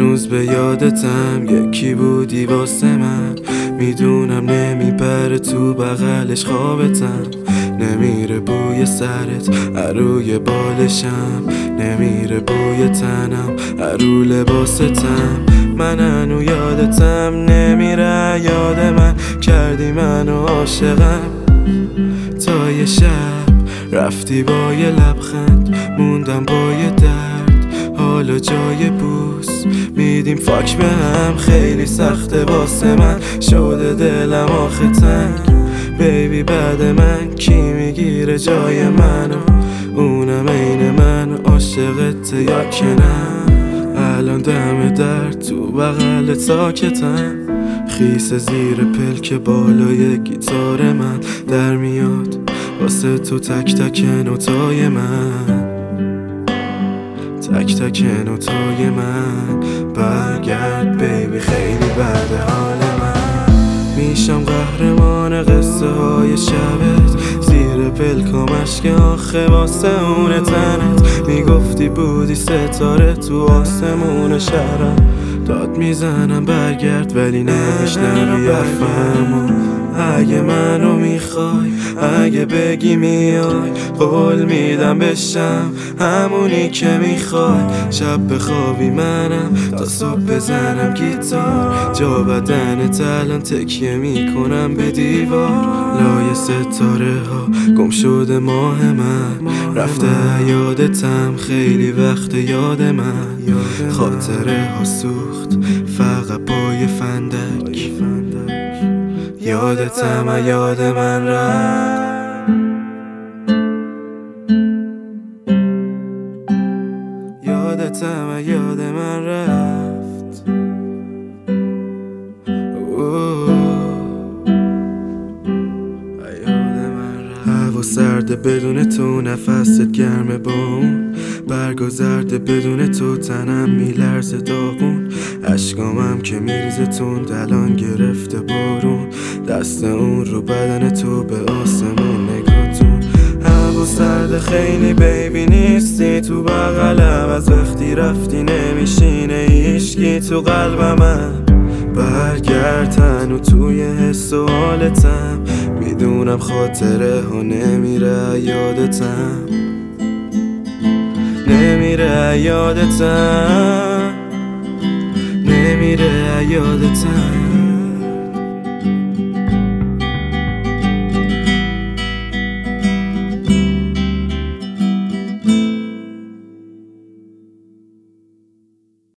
هنوز به یادتم، یکی بودی واسه من. میدونم نمیبره تو بغلش خوابتم، نمیره بوی سرت روی بالشم، نمیره بوی تنم رو لباستم. من هنو یادتم، نمیره یاد من، کردی منو عاشقم. تا یه شب رفتی با یه لبخند، موندم با یه درد، حالا جای بوس میدیم فاک به هم. خیلی سخته واسه من، شده دلم آخه تنگ. بیبی بعد من کی میگیره جای منو؟ اونم عین من، عاشقت یا که نه؟ الان دم در تو بغل ساکتم، خیس زیر پلک بالای گیتار من در میاد واسه تو تک تک نوتای من، تک تک نوتای من. برگرد بیبی خیلی بعد حال من، میشم قهرمان قصه های شبت، زیر پلکام اشک آخه واسه اون تنت. میگفتی بودی ستاره تو آسمون شهرم، داد میزنم برگرد ولی نمیشنوی حرفمو. اگه منو میخوای، اگه بگی میای، قول میدم بشم همونی که میخوای. شب بخوابی منم تا صبح بزنم گیتار، جا بدنت الان تکیه میکنم به دیوار. لای ستاره ها گم شده ماه من، رفته یادتم خیلی وقت یاد من. خاطره ها سوخت فقط پای فندک، یادتم یاد من رفت، یادتم یاد من رفت. هوا سرده بدون تو، نفست گرمه با اون برگا زرده بدون تو، تنم میلرزه داغون، اشکامم که میریزه تون، الان گرفته بارون، دست اون رو بدن تو به آسمون نگاتون. هوا سرده خیلی بیبی نیستی تو بغلم، از وقتی رفتی نمیشینه هیچکی تو قلبم. برگرد تنو توی حس و حالتم، میدونم خاطره ها نمیره یادتم، نمیره یادتم، نمیره یادتم.